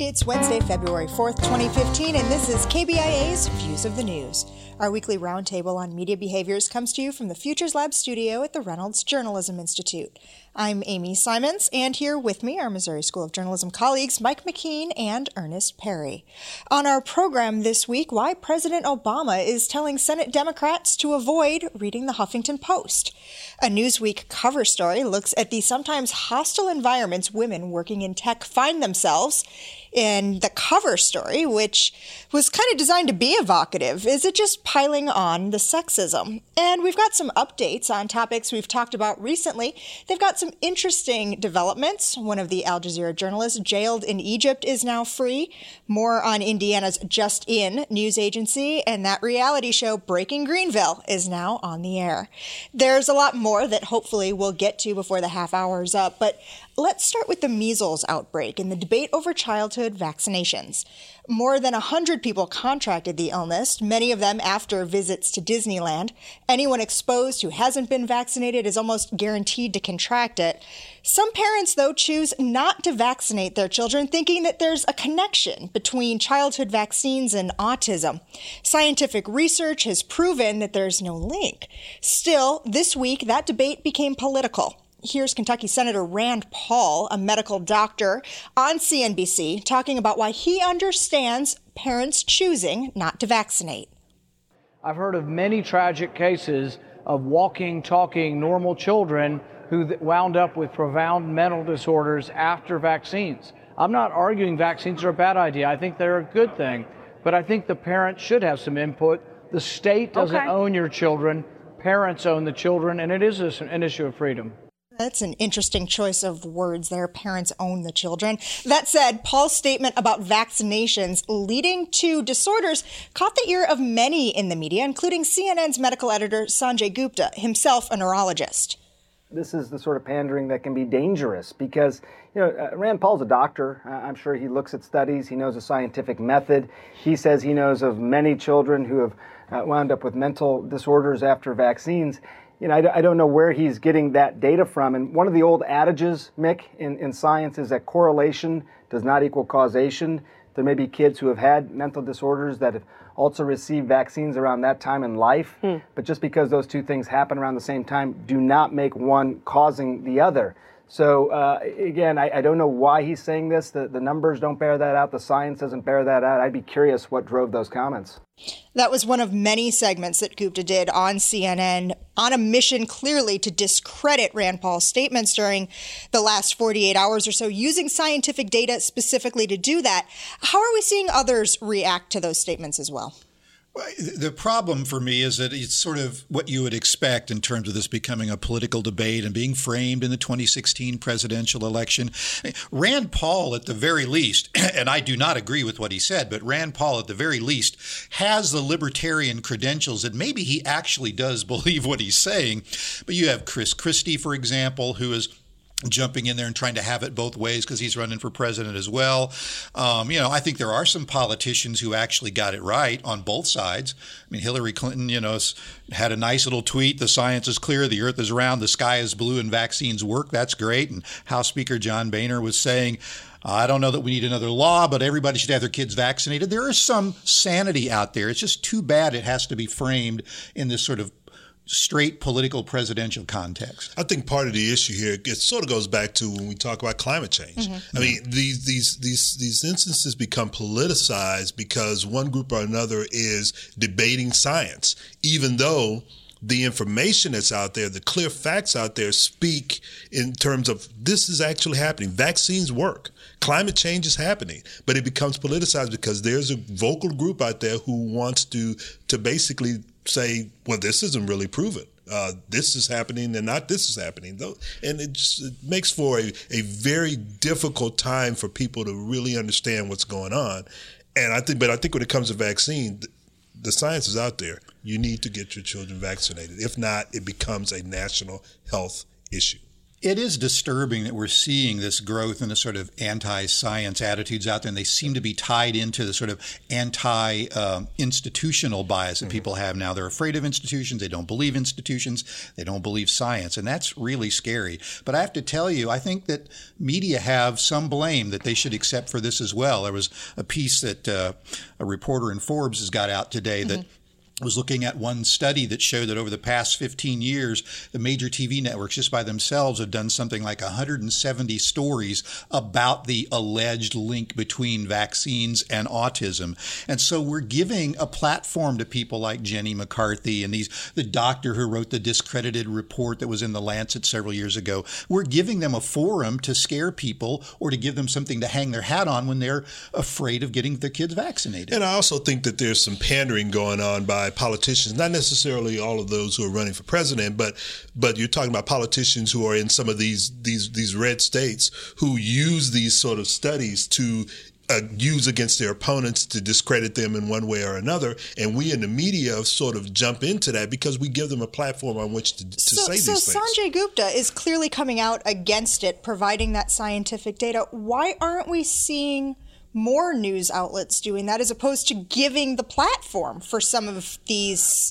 It's Wednesday, February 4th, 2015, and this is KBIA's Views of the News. Our weekly roundtable on media behaviors comes to you from the Futures Lab studio at the Reynolds Journalism Institute. I'm Amy Simons, and here with me are Missouri School of Journalism colleagues Mike McKean and Ernest Perry. On our program this week, why President Obama is telling Senate Democrats to avoid reading the Huffington Post. A Newsweek cover story looks at the sometimes hostile environments women working in tech find themselves in. The cover story, which was kind of designed to be evocative, is it just piling on the sexism? And we've got some updates on topics we've talked about recently. They've got some interesting developments. One of the Al Jazeera journalists jailed in Egypt is now free. More on Indiana's Just In news agency, and that reality show Breaking Greenville is now on the air. There's a lot more that hopefully we'll get to before the half hour's up, but let's start with the measles outbreak and the debate over childhood vaccinations. More than 100 people contracted the illness, many of them after visits to Disneyland. Anyone exposed who hasn't been vaccinated is almost guaranteed to contract it. Some parents, though, choose not to vaccinate their children, thinking that there's a connection between childhood vaccines and autism. Scientific research has proven that there's no link. Still, this week, that debate became political. Here's Kentucky Senator Rand Paul, a medical doctor, on CNBC, talking about why he understands parents choosing not to vaccinate. I've heard of many tragic cases of walking, talking, normal children who wound up with profound mental disorders after vaccines. I'm not arguing vaccines are a bad idea. I think they're a good thing. But I think the parents should have some input. The state doesn't own your children. Parents own the children, and it is an issue of freedom. That's an interesting choice of words there. Parents own the children. That said, Paul's statement about vaccinations leading to disorders caught the ear of many in the media, including CNN's medical editor Sanjay Gupta, himself a neurologist. This is the sort of pandering that can be dangerous because, Rand Paul's a doctor. I'm sure he looks at studies. He knows a scientific method. He says he knows of many children who have wound up with mental disorders after vaccines. I don't know where he's getting that data from. And one of the old adages, Mick, in science is that correlation does not equal causation. There may be kids who have had mental disorders that have also received vaccines around that time in life. But just because those two things happen around the same time do not make one causing the other. So, again, I don't know why he's saying this. The numbers don't bear that out. The science doesn't bear that out. I'd be curious what drove those comments. That was one of many segments that Gupta did on CNN on a mission clearly to discredit Rand Paul's statements during the last 48 hours or so, using scientific data specifically to do that. How are we seeing others react to those statements as well? The problem for me is that it's sort of what you would expect in terms of this becoming a political debate and being framed in the 2016 presidential election. Rand Paul, at the very least, and I do not agree with what he said, but Rand Paul, at the very least, has the libertarian credentials that maybe he actually does believe what he's saying. But you have Chris Christie, for example, who is jumping in there and trying to have it both ways because he's running for president as well. I think there are some politicians who actually got it right on both sides. I mean, Hillary Clinton, had a nice little tweet. The science is clear. The earth is round. The sky is blue and vaccines work. That's great. And House Speaker John Boehner was saying, I don't know that we need another law, but everybody should have their kids vaccinated. There is some sanity out there. It's just too bad it has to be framed in this sort of straight political presidential context. I think part of the issue here, it sort of goes back to when we talk about climate change. I mean, these instances become politicized because one group or another is debating science, even though the information that's out there, the clear facts out there speak in terms of this is actually happening. Vaccines work. Climate change is happening, but it becomes politicized because there's a vocal group out there who wants to basically say, well, this isn't really proven. This is happening and not this is happening. And it makes for a very difficult time for people to really understand what's going on. And I think when it comes to vaccine, the science is out there. You need to get your children vaccinated. If not, it becomes a national health issue. It is disturbing that we're seeing this growth in the sort of anti-science attitudes out there, and they seem to be tied into the sort of anti-institutional bias that people have now. They're afraid of institutions. They don't believe institutions. They don't believe science, and that's really scary. But I have to tell you, I think that media have some blame that they should accept for this as well. There was a piece that a reporter in Forbes has got out today that was looking at one study that showed that over the past 15 years, the major TV networks just by themselves have done something like 170 stories about the alleged link between vaccines and autism. And so we're giving a platform to people like Jenny McCarthy and the doctor who wrote the discredited report that was in the Lancet several years ago. We're giving them a forum to scare people or to give them something to hang their hat on when they're afraid of getting their kids vaccinated. And I also think that there's some pandering going on by politicians, not necessarily all of those who are running for president, but you're talking about politicians who are in some of these red states who use these sort of studies to use against their opponents to discredit them in one way or another. And we in the media sort of jump into that because we give them a platform on which to say these things. So Sanjay Gupta is clearly coming out against it, providing that scientific data. Why aren't we seeing more news outlets doing that as opposed to giving the platform for some of these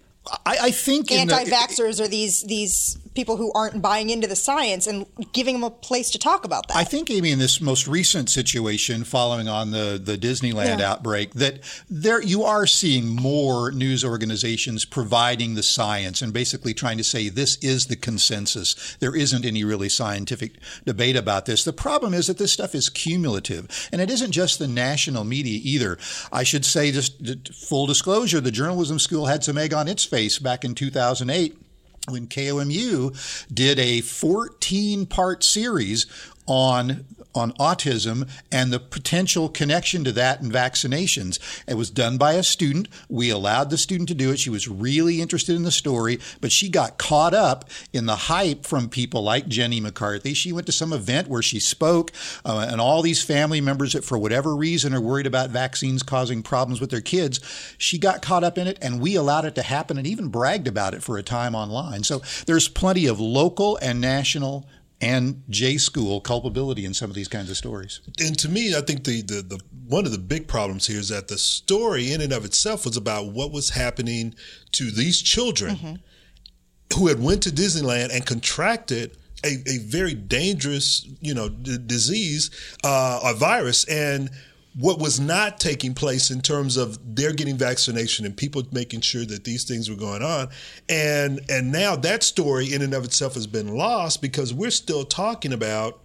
I think anti-vaxxers or these people who aren't buying into the science and giving them a place to talk about that? I think, Amy, in this most recent situation following on the Disneyland outbreak, that you are seeing more news organizations providing the science and basically trying to say this is the consensus. There isn't any really scientific debate about this. The problem is that this stuff is cumulative, and it isn't just the national media either. I should say, just full disclosure, the journalism school had some egg on its face back in 2008 when KOMU did a 14-part series on autism and the potential connection to that and vaccinations. It was done by a student. We allowed the student to do it. She was really interested in the story, but she got caught up in the hype from people like Jenny McCarthy. She went to some event where she spoke, and all these family members that for whatever reason are worried about vaccines causing problems with their kids, she got caught up in it, and we allowed it to happen and even bragged about it for a time online. So there's plenty of local and national and J-school culpability in some of these kinds of stories. And to me, I think the one of the big problems here is that the story in and of itself was about what was happening to these children who had went to Disneyland and contracted a very dangerous, disease, a virus, and what was not taking place in terms of their getting vaccination and people making sure that these things were going on. And now that story in and of itself has been lost because we're still talking about,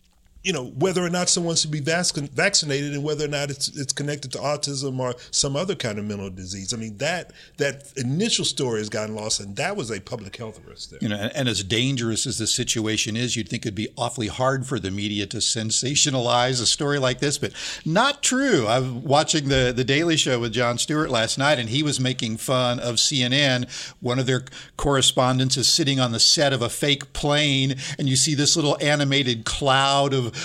whether or not someone should be vaccinated and whether or not it's connected to autism or some other kind of mental disease. I mean, that initial story has gotten lost, and that was a public health risk there. And as dangerous as the situation is, you'd think it'd be awfully hard for the media to sensationalize a story like this, but not true. I was watching the Daily Show with Jon Stewart last night, and he was making fun of CNN. One of their correspondents is sitting on the set of a fake plane, and you see this little animated cloud of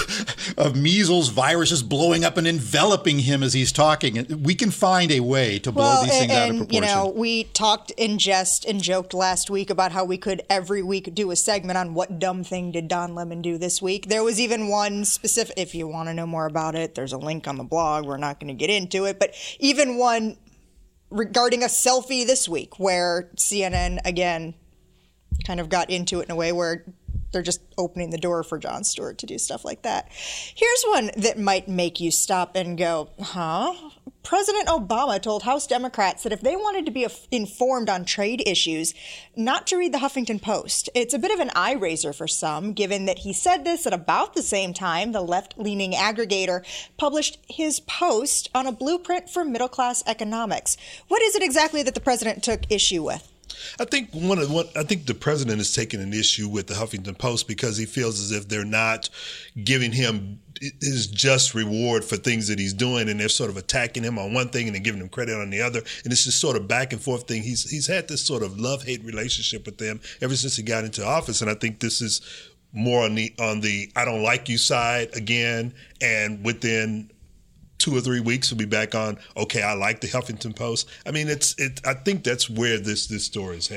measles viruses blowing up and enveloping him as he's talking. We can find a way to blow these things out of proportion. We talked in jest and joked last week about how we could every week do a segment on what dumb thing did Don Lemon do this week. There was even one specific, if you want to know more about it, there's a link on the blog. We're not going to get into it, but even one regarding a selfie this week where CNN, again, kind of got into it in a way where they're just opening the door for Jon Stewart to do stuff like that. Here's one that might make you stop and go, huh? President Obama told House Democrats that if they wanted to be informed on trade issues, not to read the Huffington Post. It's a bit of an eye raiser for some, given that he said this at about the same time the left-leaning aggregator published his post on a blueprint for middle-class economics. What is it exactly that the president took issue with? I think the president is taking an issue with the Huffington Post because he feels as if they're not giving him his just reward for things that he's doing, and they're sort of attacking him on one thing and then giving him credit on the other. And it's this sort of back and forth thing. He's had this sort of love-hate relationship with them ever since he got into office, and I think this is more on the I don't like you side again, and within 2 or 3 weeks we'll be back on, okay, I like the Huffington Post. I mean, I think that's where this story is headed.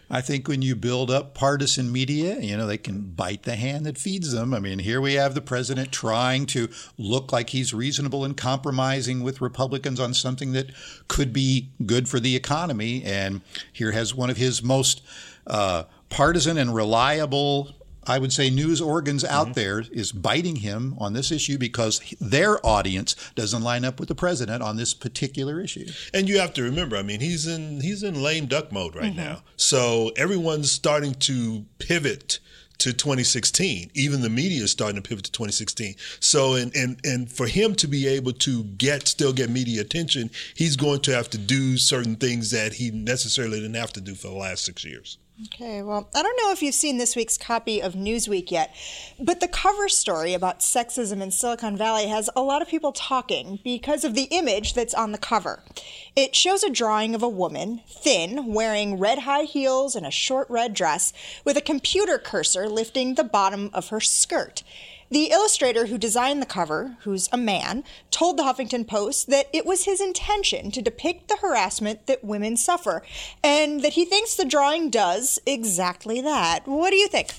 I think when you build up partisan media, they can bite the hand that feeds them. I mean, here we have the president trying to look like he's reasonable and compromising with Republicans on something that could be good for the economy. And here has one of his most partisan and reliable, I would say, news organs out there is biting him on this issue because their audience doesn't line up with the president on this particular issue. And you have to remember, I mean, he's in lame duck mode right now. So everyone's starting to pivot to 2016. Even the media is starting to pivot to 2016. So and for him to be able to still get media attention, he's going to have to do certain things that he necessarily didn't have to do for the last 6 years. Okay, well, I don't know if you've seen this week's copy of Newsweek yet, but the cover story about sexism in Silicon Valley has a lot of people talking because of the image that's on the cover. It shows a drawing of a woman, thin, wearing red high heels and a short red dress, with a computer cursor lifting the bottom of her skirt. The illustrator who designed the cover, who's a man, told the Huffington Post that it was his intention to depict the harassment that women suffer, and that he thinks the drawing does exactly that. What do you think?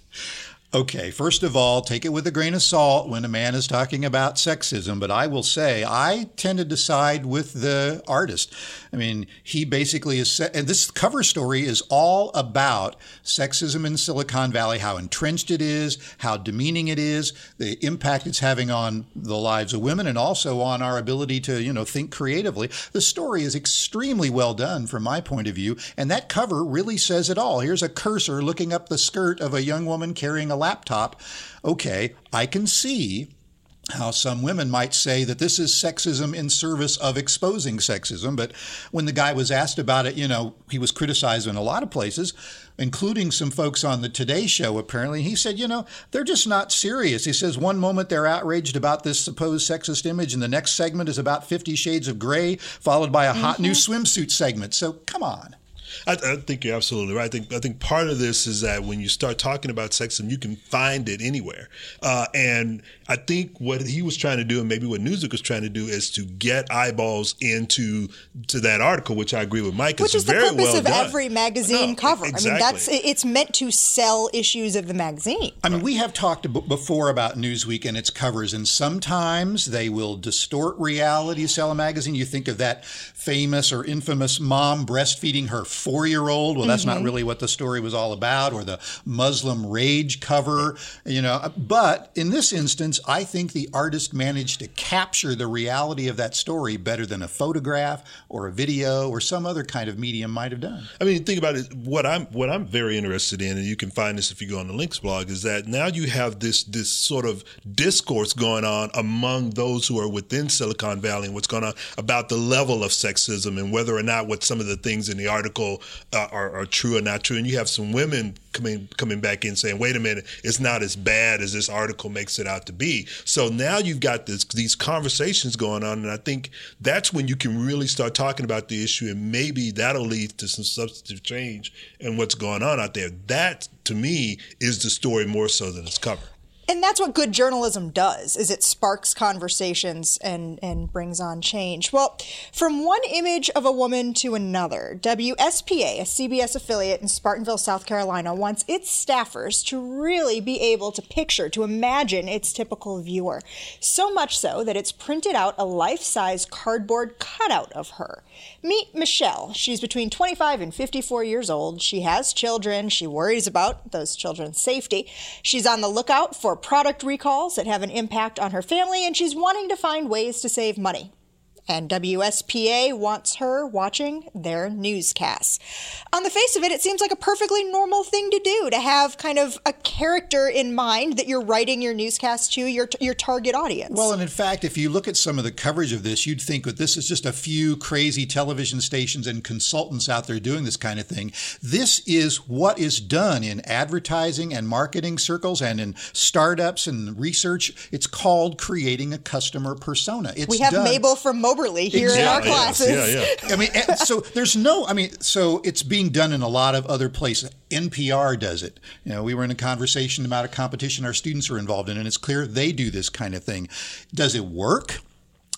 Okay, first of all, take it with a grain of salt when a man is talking about sexism, but I will say I tended to side with the artist. I mean, he basically is, and this cover story is all about sexism in Silicon Valley, how entrenched it is, how demeaning it is, the impact it's having on the lives of women and also on our ability to, think creatively. The story is extremely well done from my point of view, and that cover really says it all. Here's a cursor looking up the skirt of a young woman carrying a laptop. Okay, I can see how some women might say that this is sexism in service of exposing sexism. But when the guy was asked about it, he was criticized in a lot of places, including some folks on the Today Show, apparently. He said, they're just not serious. He says one moment they're outraged about this supposed sexist image, and the next segment is about 50 Shades of Grey, followed by a hot new swimsuit segment. So come on. I think you're absolutely right. I think part of this is that when you start talking about sexism, you can find it anywhere. And I think what he was trying to do, and maybe what Newsweek was trying to do, is to get eyeballs into that article, which I agree with Mike. Which is the very purpose well of done. every magazine cover. Exactly. I mean, it's meant to sell issues of the magazine. I mean, we have talked before about Newsweek and its covers, and sometimes they will distort reality to sell a magazine. You think of that famous or infamous mom breastfeeding her 4-year-old. Well, that's not really what the story was all about, or the Muslim rage cover, But in this instance, I think the artist managed to capture the reality of that story better than a photograph or a video or some other kind of medium might have done. I mean, think about it. What I'm very interested in, and you can find this if you go on the Links blog, is that now you have this sort of discourse going on among those who are within Silicon Valley and what's going on about the level of sexism and whether or not what some of the things in the article are true or not true. And you have some women coming back in saying, wait a minute, it's not as bad as this article makes it out to be. So now you've got these conversations going on, and I think that's when you can really start talking about the issue, and maybe that'll lead to some substantive change in what's going on out there. That, to me, is the story more so than its cover. And that's what good journalism does, is it sparks conversations and brings on change. Well, from one image of a woman to another, WSPA, a CBS affiliate in Spartanville, South Carolina, wants its staffers to really be able to picture, to imagine its typical viewer. So much so that it's printed out a life-size cardboard cutout of her. Meet Michelle. She's between 25 and 54 years old. She has children. She worries about those children's safety. She's on the lookout for product recalls that have an impact on her family, and she's wanting to find ways to save money. And WSPA wants her watching their newscasts. On the face of it, it seems like a perfectly normal thing to do, to have kind of a character in mind that you're writing your newscast to, your target audience. Well, and in fact, if you look at some of the coverage of this, you'd think that this is just a few crazy television stations and consultants out there doing this kind of thing. This is what is done in advertising and marketing circles and in startups and research. It's called creating a customer persona. We have Mabel from Moberly here in our classes. Yeah. I mean, so it's being done in a lot of other places. NPR does it. We were in a conversation about a competition our students are involved in, and it's clear they do this kind of thing. Does it work?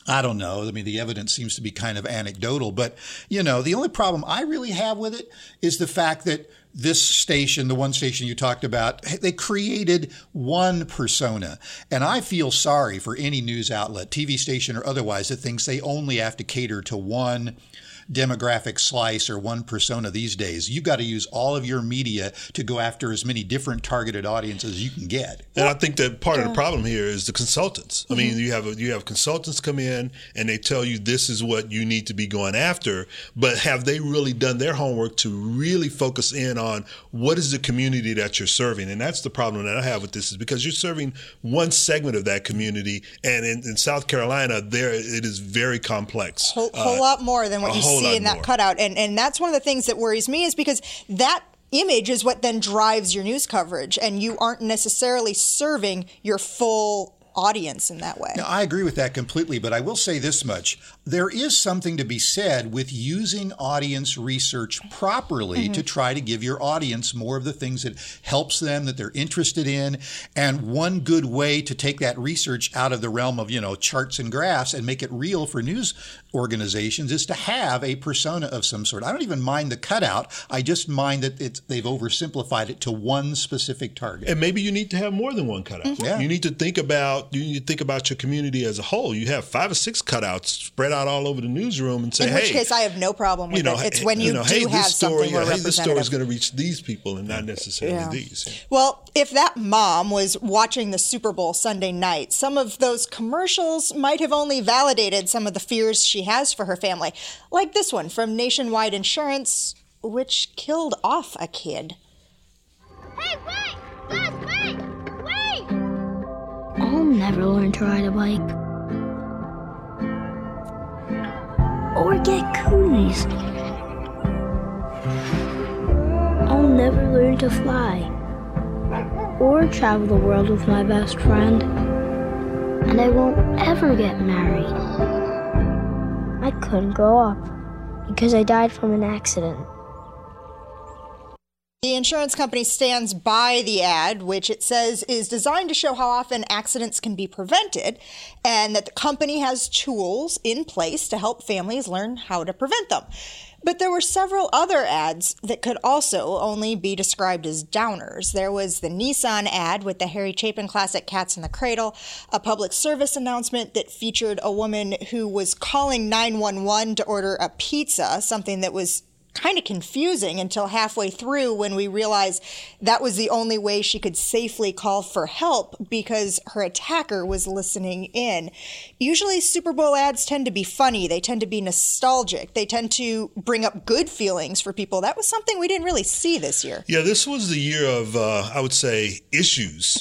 I don't know. I mean, the evidence seems to be kind of anecdotal, but, you know, the only problem I really have with it is the fact that this station, the one station you talked about, they created one persona. And I feel sorry for any news outlet, TV station or otherwise, that thinks they only have to cater to one demographic slice or one persona these days. You've got to use all of your media to go after as many different targeted audiences as you can get. And I think that part of the problem here is the consultants. I mean, you have consultants come in and they tell you this is what you need to be going after, but have they really done their homework to really focus in on what is the community that you're serving? And that's the problem that I have with this, is because you're serving one segment of that community, and in South Carolina, there it is very complex. Whole lot more than what you see in that cutout. And that's one of the things that worries me, is because that image is what then drives your news coverage, and you aren't necessarily serving your full audience in that way. Now, I agree with that completely, but I will say this much. There is something to be said with using audience research properly to try to give your audience more of the things that helps them, that they're interested in. And one good way to take that research out of the realm of, you know, charts and graphs and make it real for news organizations is to have a persona of some sort. I don't even mind the cutout. I just mind that they've oversimplified it to one specific target. And maybe you need to have more than one cutout. Yeah. You need to think about your community as a whole. You have 5 or 6 cutouts spread out all over the newsroom and say, in which case I have no problem with it. It's when you do have something more representative. This story is going to reach these people and not necessarily these. Well, if that mom was watching the Super Bowl Sunday night, some of those commercials might have only validated some of the fears she has for her family, like this one from Nationwide Insurance, which killed off a kid. Hey, wait! Gus, wait! Wait! I'll never learn to ride a bike. Or get cooties. I'll never learn to fly. Or travel the world with my best friend. And I won't ever get married. I couldn't grow up because I died from an accident. The insurance company stands by the ad, which it says is designed to show how often accidents can be prevented, and that the company has tools in place to help families learn how to prevent them. But there were several other ads that could also only be described as downers. There was the Nissan ad with the Harry Chapin classic Cats in the Cradle, a public service announcement that featured a woman who was calling 911 to order a pizza, something that was kind of confusing until halfway through when we realized that was the only way she could safely call for help because her attacker was listening in. Usually Super Bowl ads tend to be funny. They tend to be nostalgic. They tend to bring up good feelings for people. That was something we didn't really see this year. Yeah, this was the year of, I would say, issues,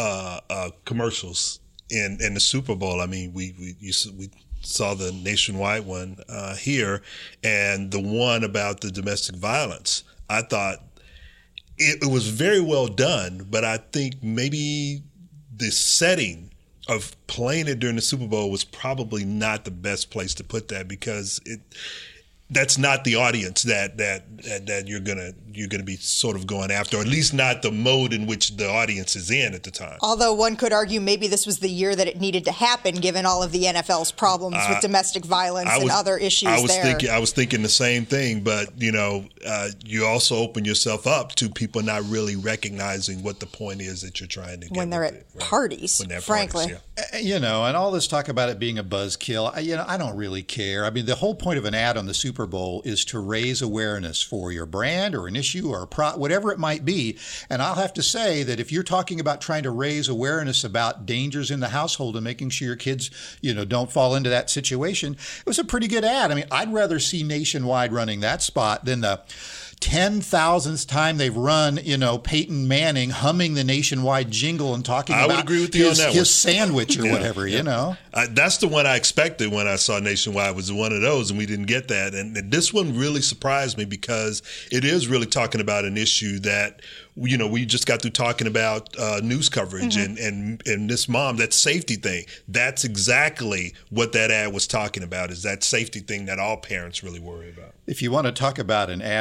commercials in the Super Bowl. I mean, we saw the Nationwide one here, and the one about the domestic violence. I thought it was very well done, but I think maybe the setting of playing it during the Super Bowl was probably not the best place to put that, because that's not the audience that you're gonna be sort of going after, or at least not the mode in which the audience is in at the time. Although one could argue maybe this was the year that it needed to happen, given all of the NFL's problems with domestic violence and other issues I was thinking the same thing, but you also open yourself up to people not really recognizing what the point is that you're trying to get when they're at parties, frankly. Parties, and all this talk about it being a buzzkill, I don't really care. I mean, the whole point of an ad on the Super Bowl is to raise awareness for your brand or an issue or whatever it might be. And I'll have to say that if you're talking about trying to raise awareness about dangers in the household and making sure your kids, don't fall into that situation, it was a pretty good ad. I mean, I'd rather see Nationwide running that spot than the 10,000th time they've run, Peyton Manning humming the Nationwide jingle and talking about would agree with you on that his sandwich or whatever, That's the one I expected when I saw Nationwide, was one of those, and we didn't get that. And this one really surprised me because it is really talking about an issue that, we just got through talking about news coverage and this mom, that safety thing. That's exactly what that ad was talking about, is that safety thing that all parents really worry about. If you want to talk about an ad that I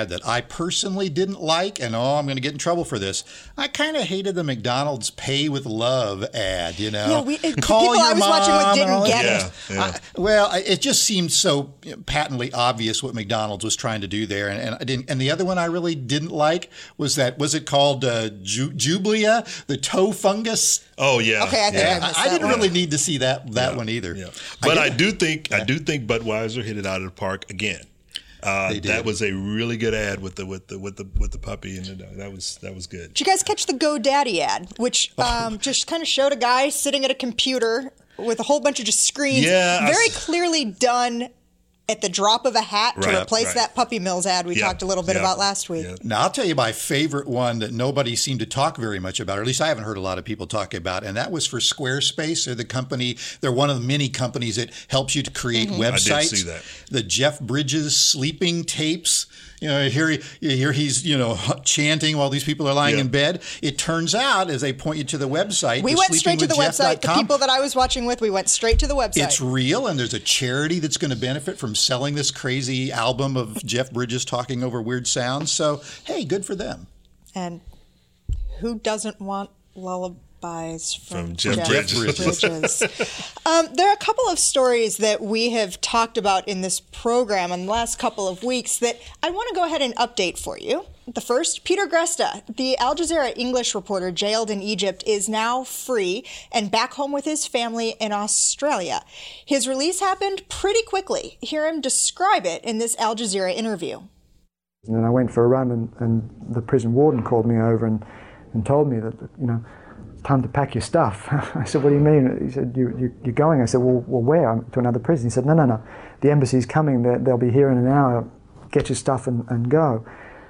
personally didn't like, and I'm going to get in trouble for this, I kind of hated the McDonald's Pay with Love ad, you know. Yeah, Call people your I was mom watching with didn't get Yeah, it. yeah. It just seemed so patently obvious what McDonald's was trying to do there. And I didn't. And the other one I really didn't like was it called Jublia, the toe fungus? Oh yeah. Okay, I think I missed I that didn't one. really need to see that one either. Yeah. But I do think Budweiser hit it out of the park again. They did. That was a really good ad with the puppy and the dog. That was good. Did you guys catch the GoDaddy ad, which just kind of showed a guy sitting at a computer with a whole bunch of just screens, very clearly done at the drop of a hat to replace that Puppy Mills ad we talked a little bit about last week. Yeah. Now, I'll tell you my favorite one that nobody seemed to talk very much about, or at least I haven't heard a lot of people talk about, and that was for Squarespace. They're one of the many companies that helps you to create websites. I did see that. The Jeff Bridges sleeping tapes. You know, here he's, chanting while these people are lying in bed. It turns out, as they point you to the website, We went straight to the website. The people that I was watching with, we went straight to the website. It's real, and there's a charity that's going to benefit from selling this crazy album of Jeff Bridges talking over weird sounds. So, hey, good for them. And who doesn't want lullabies from Jeff Bridges? There are a couple of stories that we have talked about in this program in the last couple of weeks that I want to go ahead and update for you. The first, Peter Gresta, the Al Jazeera English reporter jailed in Egypt, is now free and back home with his family in Australia. His release happened pretty quickly. Hear him describe it in this Al Jazeera interview. And then I went for a run, and the prison warden called me over and told me that, it's time to pack your stuff. I said, what do you mean? He said, you're going? I said, well, where? To another prison. He said, no. The embassy's coming. They'll be here in an hour. Get your stuff and go.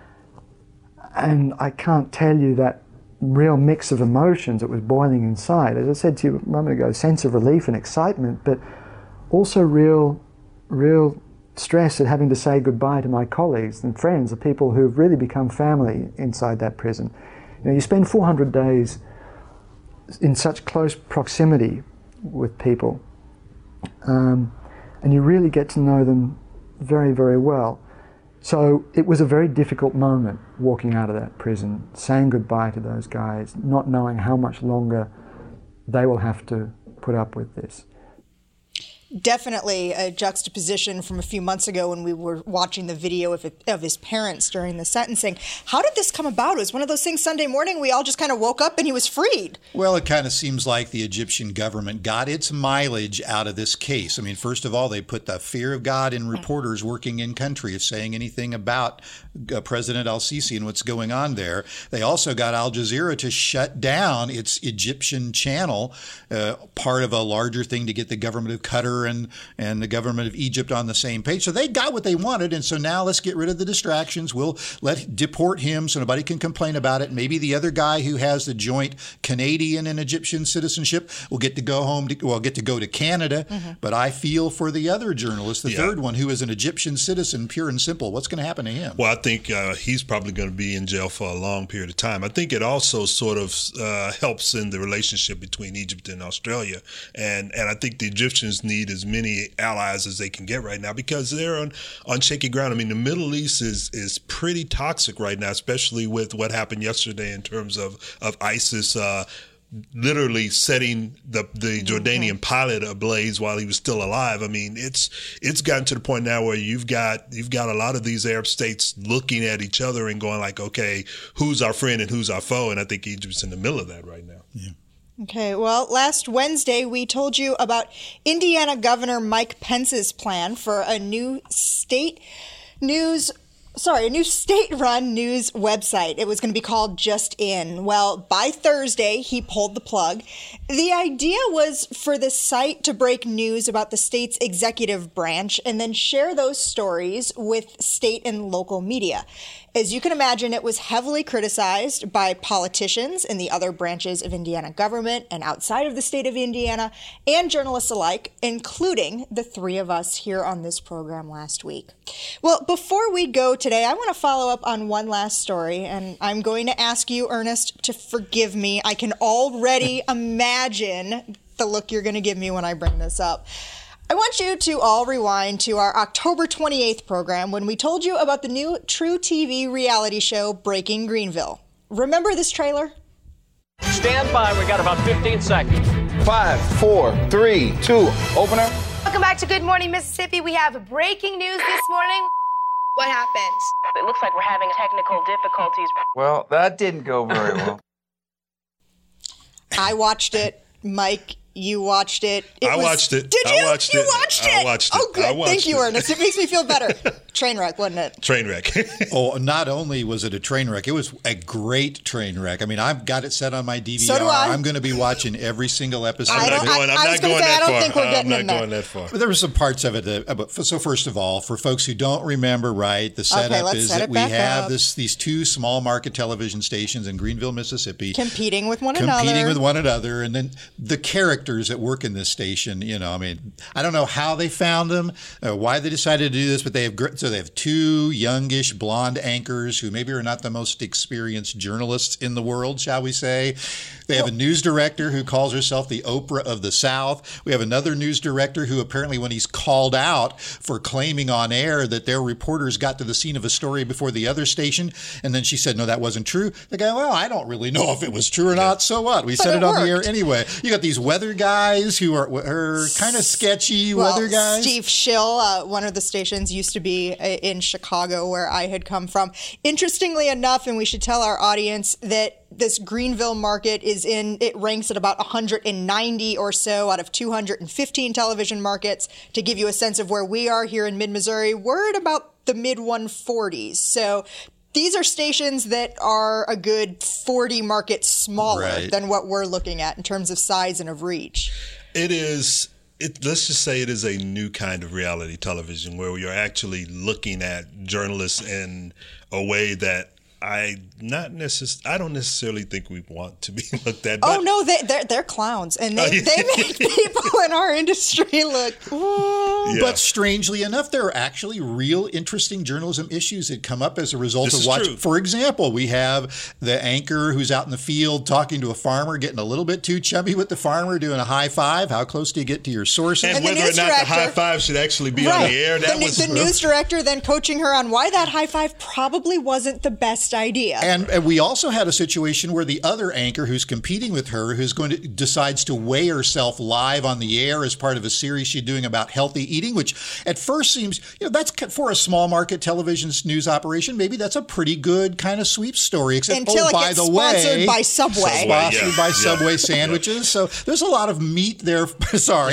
And I can't tell you that real mix of emotions that was boiling inside. As I said to you a moment ago, sense of relief and excitement, but also real stress at having to say goodbye to my colleagues and friends, the people who've really become family inside that prison. You spend 400 days in such close proximity with people, and you really get to know them very, very well. So it was a very difficult moment walking out of that prison, saying goodbye to those guys, not knowing how much longer they will have to put up with this. Definitely a juxtaposition from a few months ago when we were watching the video of his parents during the sentencing. How did this come about? It was one of those things Sunday morning we all just kind of woke up and he was freed. Well, it kind of seems like the Egyptian government got its mileage out of this case. I mean, first of all, they put the fear of God in reporters working in country if saying anything about President al-Sisi and what's going on there. They also got Al Jazeera to shut down its Egyptian channel, part of a larger thing to get the government of Qatar and the government of Egypt on the same page. So they got what they wanted, and so now let's get rid of the distractions. We'll deport him so nobody can complain about it. Maybe the other guy who has the joint Canadian and Egyptian citizenship will get to go home, get to go to Canada. Mm-hmm. But I feel for the other journalist, the third one, who is an Egyptian citizen, pure and simple. What's going to happen to him? Well, I think he's probably going to be in jail for a long period of time. I think it also sort of helps in the relationship between Egypt and Australia. And I think the Egyptians need as many allies as they can get right now because they're on shaky ground. I mean, the Middle East is pretty toxic right now, especially with what happened yesterday in terms of ISIS literally setting the Jordanian pilot ablaze while he was still alive. I mean, it's gotten to the point now where you've got a lot of these Arab states looking at each other and going like, okay, who's our friend and who's our foe? And I think Egypt's in the middle of that right now. Yeah. Okay, well, last Wednesday we told you about Indiana Governor Mike Pence's plan for a new state-run news website. It was going to be called Just In. Well, by Thursday, he pulled the plug. The idea was for the site to break news about the state's executive branch and then share those stories with state and local media. As you can imagine, it was heavily criticized by politicians in the other branches of Indiana government and outside of the state of Indiana, and journalists alike, including the three of us here on this program last week. Well, before we go today, I want to follow up on one last story, and I'm going to ask you, Ernest, to forgive me. I can already imagine the look you're going to give me when I bring this up. I want you to all rewind to our October 28th program when we told you about the new True TV reality show, Breaking Greenville. Remember this trailer? Stand by. We got about 15 seconds. 5, 4, 3, 2, opener. Welcome back to Good Morning Mississippi. We have breaking news this morning. What happened? It looks like we're having technical difficulties. Well, that didn't go very well. I watched it. Mike, you watched it. I watched it. Did you? I watched you it. watched it? I watched it. Oh, good. Thank you, it. Ernest. It makes me feel better. Train wreck, wasn't it? Train wreck. Oh, not only was it a train wreck, it was a great train wreck. I mean, I've got it set on my DVR. So do I. I'm going to be watching every single episode. I'm not going that far. But there were some parts of it that, so first of all, for folks who don't remember, right, the setup is that we have these two small market television stations in Greenville, Mississippi. Competing with one another. And then the characters that work in this station, you know, I mean, I don't know how they found them, why they decided to do this, but they have two youngish blonde anchors who maybe are not the most experienced journalists in the world, shall we say. They have a news director who calls herself the Oprah of the South. We have another news director who apparently, when he's called out for claiming on air that their reporters got to the scene of a story before the other station, and then she said, no, that wasn't true. The guy, well, I don't really know if it was true or not, so what? We said it on the air anyway. You got these weather guys who are kind of sketchy weather guys. Steve Schill, one of the stations, used to be in Chicago where I had come from. Interestingly enough, and we should tell our audience that this Greenville market it ranks at about 190 or so out of 215 television markets. To give you a sense of where we are here in mid-Missouri, we're at about the mid-140s. So these are stations that are a good 40 markets smaller than what we're looking at in terms of size and of reach. Let's just say it is a new kind of reality television where you're actually looking at journalists in a way that I don't necessarily think we want to be looked at. But, oh no, they're clowns, and they make people in our industry look. Yeah. But strangely enough, there are actually real interesting journalism issues that come up as a result of watching. For example, we have the anchor who's out in the field talking to a farmer, getting a little bit too chubby with the farmer, doing a high five. How close do you get to your sources? And whether or not the high five should actually be on the air. The news director then coaching her on why that high five probably wasn't the best idea. And we also had a situation where the other anchor who's competing with her, decides to weigh herself live on the air as part of a series she's doing about healthy eating, which at first seems, that's for a small market television news operation, maybe that's a pretty good kind of sweep story. Except, until it gets sponsored by Subway. Sponsored by Subway sandwiches. Yeah. So there's a lot of meat there, for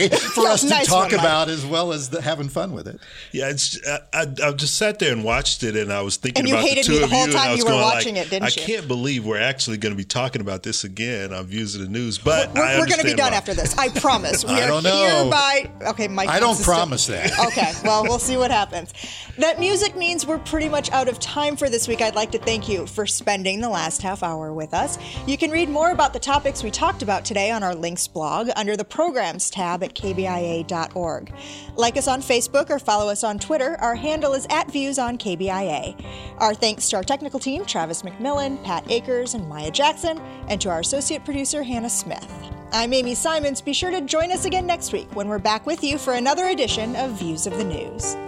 us to talk about as well as having fun with it. Yeah, I just sat there and watched it, and I was thinking about the two me the of whole you, time and I was you were going watching it, didn't I can't believe we're actually going to be talking about this again on Views of the News, but we're going to be done after this. I promise. We are hereby. Okay, Mike. I don't promise that. Okay, well, we'll see what happens. That music means we're pretty much out of time for this week. I'd like to thank you for spending the last half hour with us. You can read more about the topics we talked about today on our links blog under the Programs tab at kbia.org. Like us on Facebook or follow us on Twitter. Our handle is @ViewsOnKBIA. Our thanks to our technical team, Travis McMillan, Pat Akers, and Maya Jackson, and to our associate producer, Hannah Smith. I'm Amy Simons. Be sure to join us again next week when we're back with you for another edition of Views of the News.